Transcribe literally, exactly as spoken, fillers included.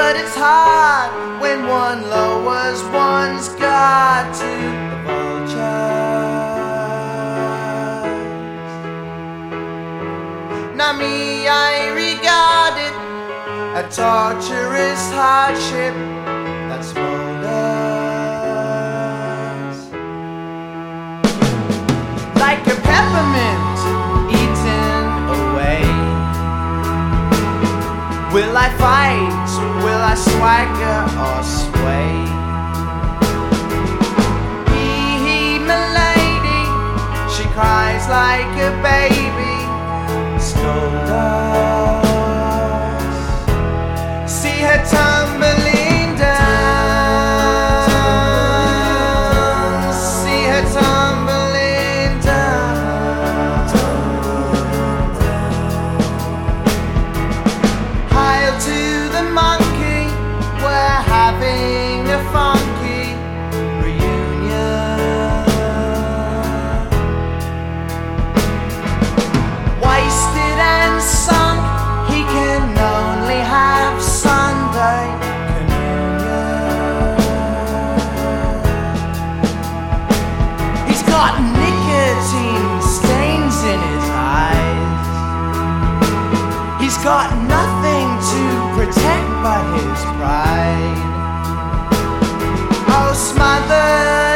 but it's hard when one lowers one's guard to the vultures. Now me, I regard it a torturous hardship that smolders like a peppermint eaten away. Will I fight? Will I swagger or sway? Hee hee, milady, she cries like a baby. Scold us, see her tumbling down, see her tumbling down. Hail to the monkey, we're having a funky reunion. Wasted and sunk, he can only have Sunday communion. He's got nicotine stains in his eyes. He's got nothing to protect but his pride. Oh, smother